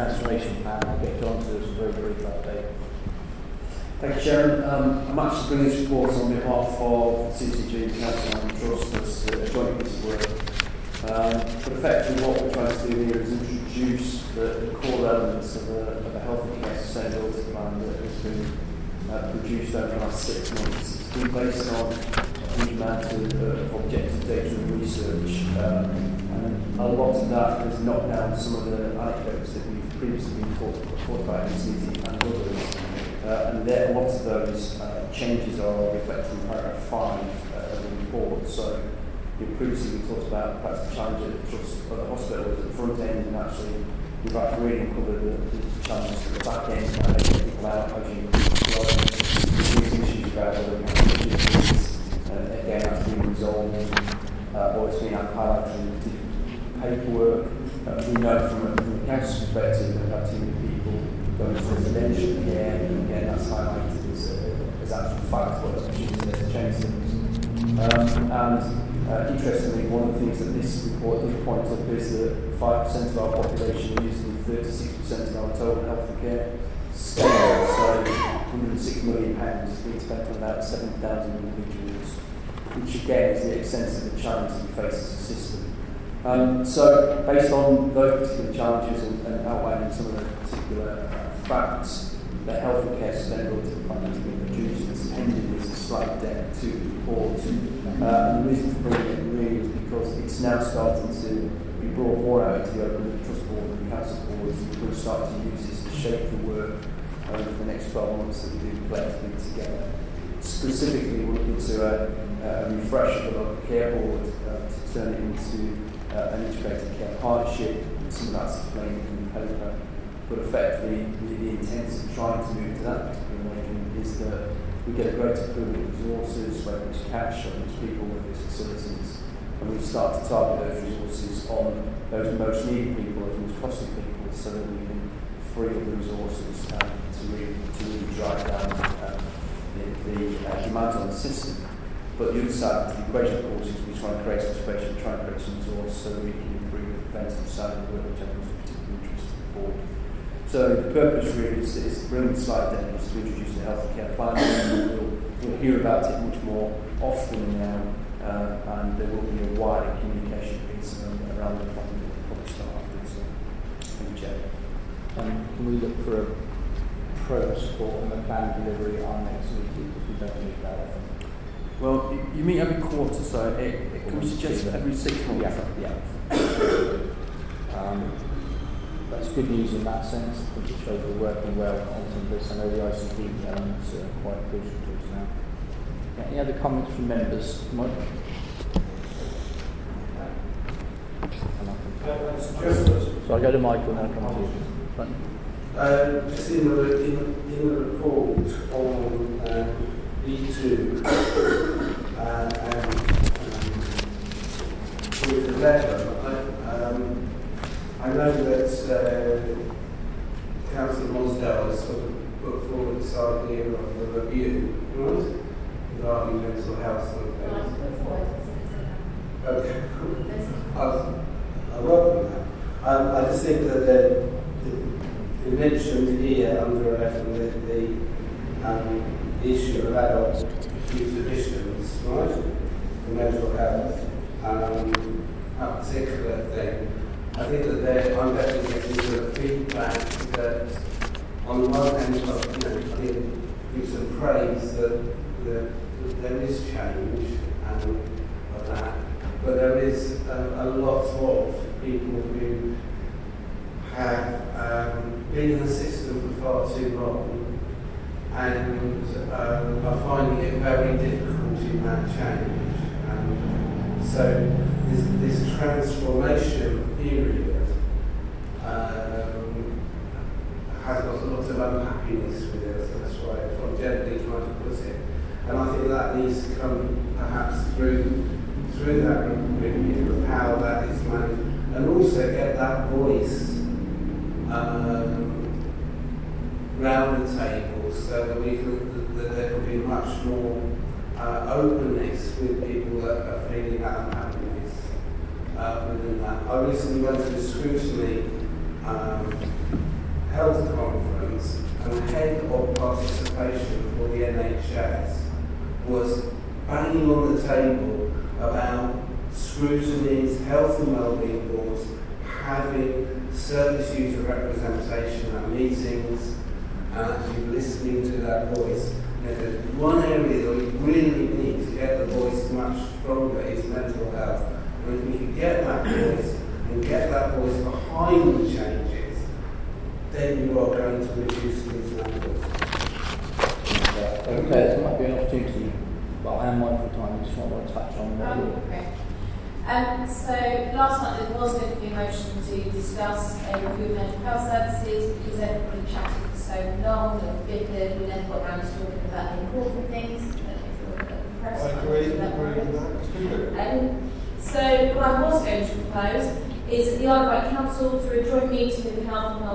transformation plan. I'll get John to do a very brief update. Thank you, Chairman. I'm actually bringing this report on behalf of CCG Council and Trust as a joint piece of work. But effectively what we're trying to do here is introduce the core elements of a healthy care sustainability plan that has been produced over the last 6 months. It's been based on a huge amount of objective data and research, and a lot of that has knocked down some of the anecdotes that we've previously been taught about in CT and others. And a lot of those changes are reflected in paragraph 5 of the report. So previously we talked about perhaps the challenge at the hospital at the front end, and actually we've actually really covered the challenges at the back end, how to get people out, how to increase flow, these issues about whether we have issues, and again that's been resolved, or it's been highlighted in the paperwork. We know from a council's perspective that about too many people going to residential care, and again that's highlighted as actual fact what opportunities there to change things. Interestingly, one of the things that this report does point up is that 5% of our population is using 36% of our total health care spend. So £106 million is being spent on about 7,000 individuals, which again is the extent of the challenge that we face as a system. So based on those particular challenges and outlining some of the particular facts, the health and care sustainability plan has been produced and appended as a slide deck to the report. And the reason for bringing it really is because it's now starting to be brought more out into the open with the trust board and the council boards. We're going to start to use this to shape the work over the next 12 months that we do collectively together. Specifically, we're looking to a refresh of the local care board to turn it into an integrated care partnership. Some of that's explained in the paper. But effectively, the intent of trying to move to that particular arrangement is that we get a greater pool of resources, whether it's cash or it's people, whether it's facilities, and we start to target those resources on those most needy people, those most costly people, so that we can free up the resources to really drive down the demand on the system. But the other side of the equation, of course, is we try and create some space, we try and create some resources so that we can improve the preventative side of the work, which I think is of particular interest to the board. So the purpose really is bringing the slide deck is to introduce the health care plan, and we'll hear about it much more often now, and there will be a wider communication piece around the plan that will probably start after. So, thank you, Chair. Can we look for a progress report on the plan delivery on next meeting, because we don't need that often? Well, you meet every quarter, so can we suggest that every 6 months? Yeah. That's good news in that sense. I think it shows we're working well on this. I know the ICT elements are quite crucial to us now. Any other comments from members? Mike? So I go to Michael and then I'll come to you. Just in the report on E2 and with the letter, I know that Councillor Mosdale has sort of put forward this idea of the review, right? Regarding mental health and things. Okay, I welcome that. I just think that you mentioned here under 11 the issue of adult youth addictions, right? For mental health, a particular thing. I think that I'm definitely getting the feedback that on the one hand, I think give some praise that there is change of that, but there is a lot of people who have been in the system for far too long and are finding it very difficult in that change. So this transformation period has got a lot of unhappiness with it, so that's why I'm gently trying to put it. And I think that needs to come perhaps through that review of how that is managed, and also get that voice round the table so that that there can be much more openness with people that are feeling that unhappiness within that. I recently went through scrutiny participation for the NHS was banging on the table about scrutinies, health and wellbeing boards having service user representation at meetings and actually listening to that voice. If there's one area that we really need to get the voice much stronger is mental health. And if we can get that voice and get that voice behind the changes, then you are going to reduce these numbers. Okay, there might be an opportunity, but I am mindful of time. I just want to touch on that. Okay. So last night there was going to be a motion to discuss a review of mental health services because everybody chatted for so long and figured we never got around to talking about the important things. I agree with that. So what I was going to propose is that the Isle of Wight Council, through a joint meeting with the Health and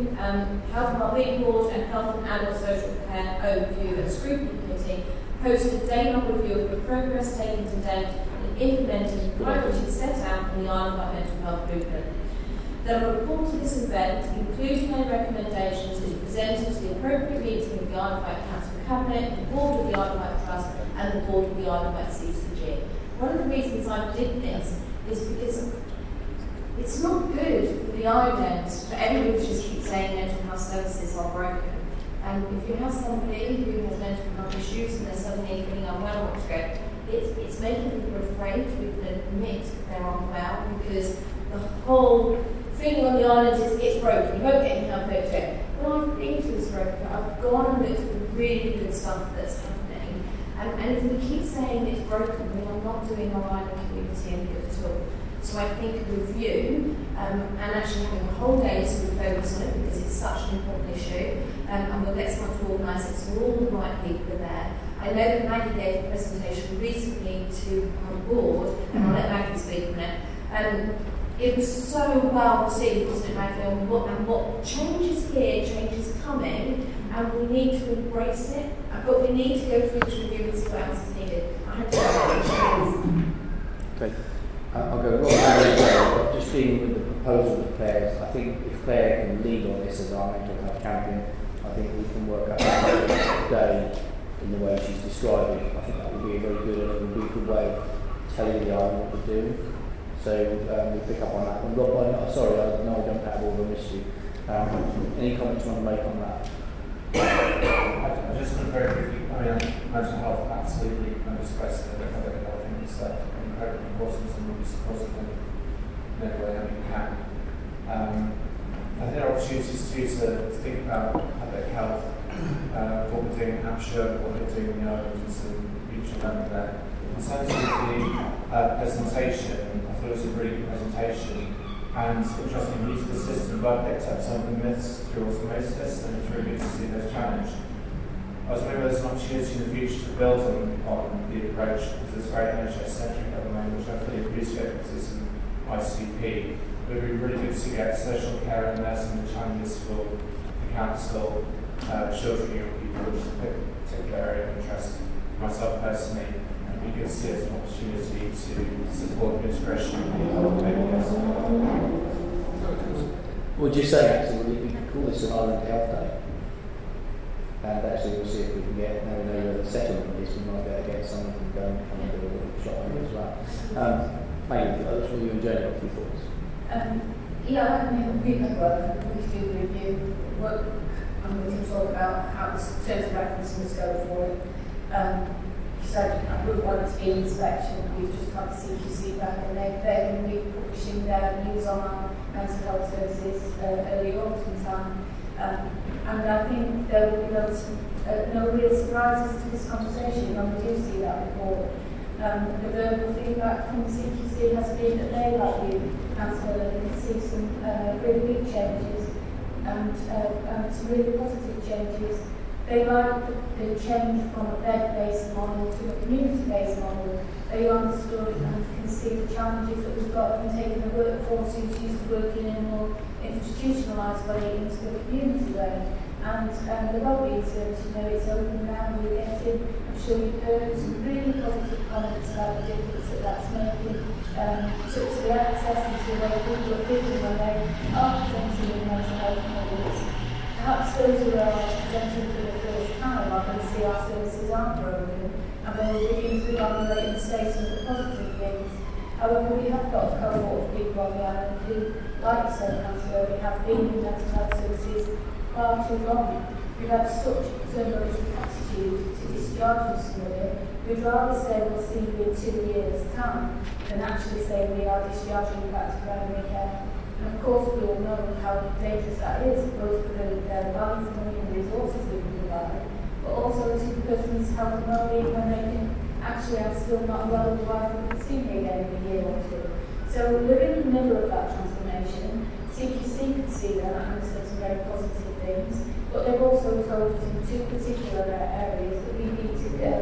Wellbeing Board and Health and Adult Social Care Overview and Scrutiny Committee, host a day-long review of the progress taken to date in implementing the priorities set out in the Isle of Wight Mental Health Blueprint. The report to this event, including their recommendations, is presented to the appropriate meeting of the Isle of Wight Council Cabinet, the Board of the Isle of Wight Trust and the Board of the Isle of Wight CCG. One of the reasons I did this is because it's not good for the island for everybody to just keep saying mental health services are broken. And if you have somebody who has mental health issues and they're suddenly feeling unwell, it's making people afraid to even admit they're unwell because the whole feeling on the island is it's broken, you won't get any help over it. Well, I've been to this broken, I've gone and looked at the really good stuff that's happening. And if we keep saying it's broken, we are not doing our island community any good at all. So I think a review and actually having a whole day to focus on it because it's such an important issue and we'll get someone to organise it so all the right people are there. I know that Maggie gave a presentation recently to our board and I'll let Maggie speak on it. It was so well received, wasn't it, Maggie? And what changes here, changes coming, and we need to embrace it, but we need to go through this review and see what else is needed. I had to Okay. I'll go right just dealing with the proposal of Claire's. I think if Claire can lead on this as our mental health champion, I think we can work out today in the way she's describing. I think that would be a very good and a really good way of telling the island what we're doing. So we'll pick up on that. And Rob, sorry, I know I jumped out of order and missed you. Any comments you want to make on that? I just want to very quickly, mental health absolutely undiscussed. I think it's incredibly important and will be supported in every way that we can. I think there are opportunities too to think about public health, what we're doing in Hampshire, what we're doing in the islands and regional level there. In terms of the presentation, I thought it was a really good presentation and interesting use of the system, but I picked up some of the myths through osmosis and it's really good to see those challenged. I was wondering whether there's an opportunity in the future to build on the approach because it's very NHS-centric at the moment, which I fully appreciate because it's an ICP. But it would be really good to get social care in there, some of the challenges for the council, children, young people, which is a particular area of interest for myself personally. And we could see it as an opportunity to support the integration of the health areas. Would you say actually we could call this an Island Health Day? And actually we'll see if we can get, now we know where the settlement is, we might be able to get someone from going and come and do a workshop here as well. Maybe, that's what you and Jenny got a few thoughts. Yeah, I mean, we can work, we can do the review, work, and we can talk about how this terms of reference must go forward. So I would want to be an inspection, we've just got the CQC back and they're going to be publishing their news on our mental health services early autumn time. And I think there will be no real surprises to this conversation when we do see that report. The verbal feedback from the CQC has been that they like you, Councillor, they can see some really big changes and some really positive changes. They like the change from a bed-based model to a community-based model. They understood and can see the challenges that we've got from taking a workforce who's used to working in a more institutionalised way into the community way. And the wellbeing service, it's open now, we're getting, I'm sure you've heard some really positive comments about the difference that's making to the access and to the way people are feeling when they are presenting in mental health models. Perhaps those who are presenting for the first see our services aren't broken, and when we begin to evaluate and say some of the positive things. However, we have got a cohort of people on the island who, like you said, Councillor, we have been in mental health services far too long. We've had such a paternalistic attitude to discharging somebody. We'd rather say we'll see you in 2 years' time than actually say we are discharging you back to primary care. And of course, we all know how dangerous that is, both for the value for money and resources we can provide, but also to the person's health and well-being when they can actually have still not well the wife we can see me again in a year or two. So we're in the middle of that transformation. CQC could see that and said some very positive things, but they've also told us in 2 particular areas that we need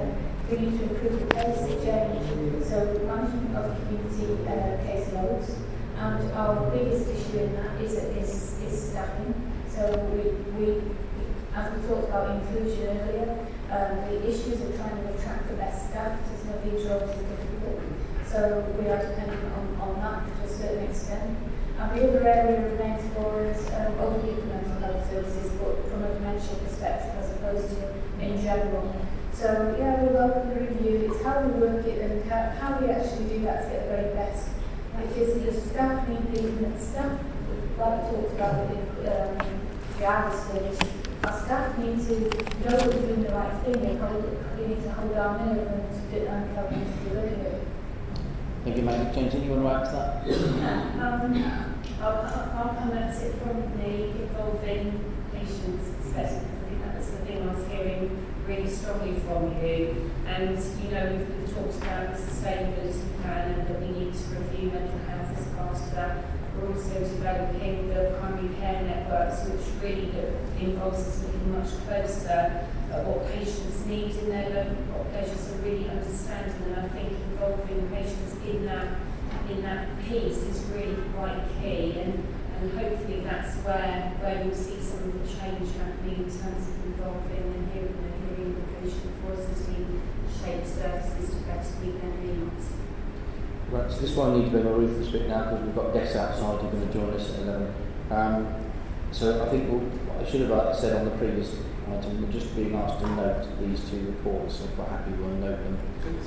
to improve the pace of change. So management of community caseloads, and our biggest issue in that is staffing. So we as we talked about inclusion earlier, the issues of trying to attract the best staff to some of these roles is difficult. So we are dependent on that to a certain extent. And the other area remains for us other people mental health services, but from a dementia perspective as opposed to in general. So yeah, we welcome the review. It's how we work it and how we actually do that to get the very best. Because the staff need the staff, like we talked about with the hours service, our staff need to know that we're doing the right thing. We need to hold our nerve and help them to deliver it. Thank you, mate. James, you want to add to that? I'll comment it from the evolving patients perspective. I think that's the thing I was hearing really strongly from you. And, you know, we've talked about the sustainability plan and that we need to review mental health as part of that. We're also developing the primary care networks, which really involves us looking much closer at what patients need in their local populations and really understanding. And I think involving patients in that piece is really quite key. And hopefully that's where you'll see some of the change happening in terms of involving and hearing the patient voices being shape services to better meet their needs. Right, so this one needs a bit of a ruthless bit now because we've got guests outside who are going to join us at 11. So I think what I should have said on the previous item, we're just being asked to note these 2 reports, so if we're happy we'll note them.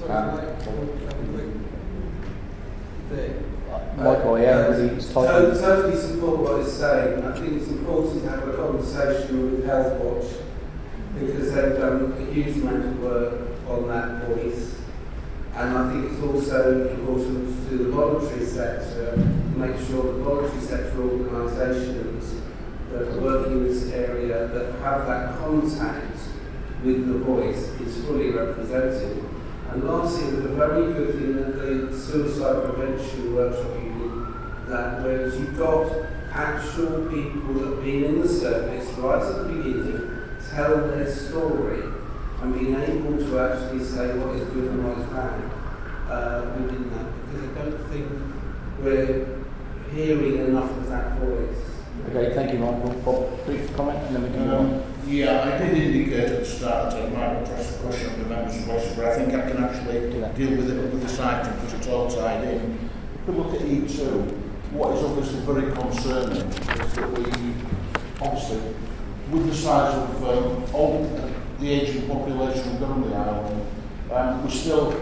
Michael, it's titled. Totally support what he's saying. I think it's important to have a conversation with Health Watch because they've done a huge amount of work on that voice. And I think it's also important to the voluntary sector to make sure the voluntary sector organisations that are working in this area that have that contact with the voice is fully represented. And lastly, it was a very good thing that the suicide prevention workshop you did, that whereas you've got actual people that have been in the service right at the beginning, tell their story, and being able to actually say what is good and what is bad within that, because I don't think we're hearing enough of that voice. Okay, thank you, Michael. Bob, brief comment and then we can go on. Yeah, I did indicate at the start that I might address the question of the members' voices, but I think I can actually deal with it with this item because it's all tied in. If we look at E2, what is obviously very concerning is that we, obviously, with the size of the ageing population we've got on the island, we still,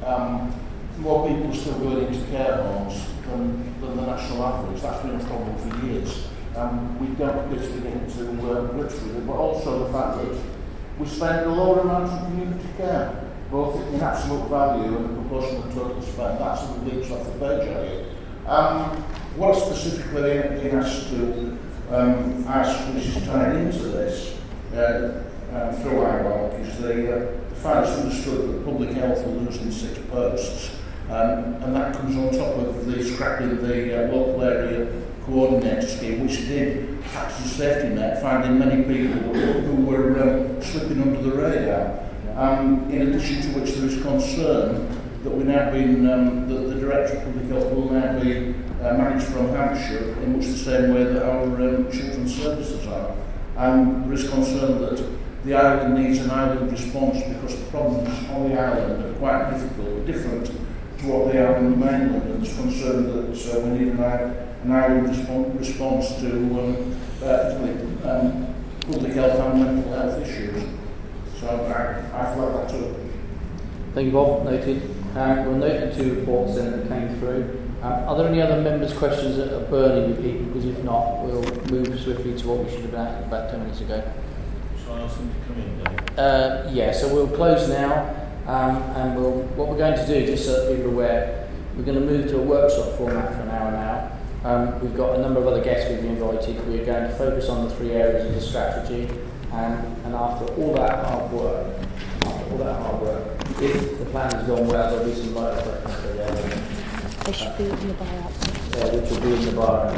more people still going into care homes than the national average. That's been a problem for years. We don't basically get into grips with it, but also the fact that we spend a lower amount on community care, both in absolute value and the proportion of total spend. That's the leaps off the page area. What specifically being asked to ask, which is tied into this through IWAC, is the fact it's understood that public health are losing 6 posts, and that comes on top of the scrapping the local area coordinator scheme, which did act as a safety net, finding many people who were slipping under the radar. In addition to which there is concern that we're now being, the Director of Public Health will now be managed from Hampshire in much the same way that our children's services are. And there is concern that the island needs an island response because the problems on the island are quite different to what they are on the mainland, and there's concern that we need an island response to public health and mental health issues. So Thank you, Bob. Noted. We'll note the 2 reports then that came through. Are there any other members' questions that are burning with people? Because if not, we'll move swiftly to what we should have been at about 10 minutes ago. Shall I ask them to come in then? Yeah, so we'll close now, and what we're going to do, just so that people are aware, we're going to move to a workshop format for an hour now. We've got a number of other guests we've invited. We're going to focus on the 3 areas of the strategy, and after all that hard work, if the plan has gone well, there'll be some light refreshments for the area. They should be in the bar outside. Which will be in the bar.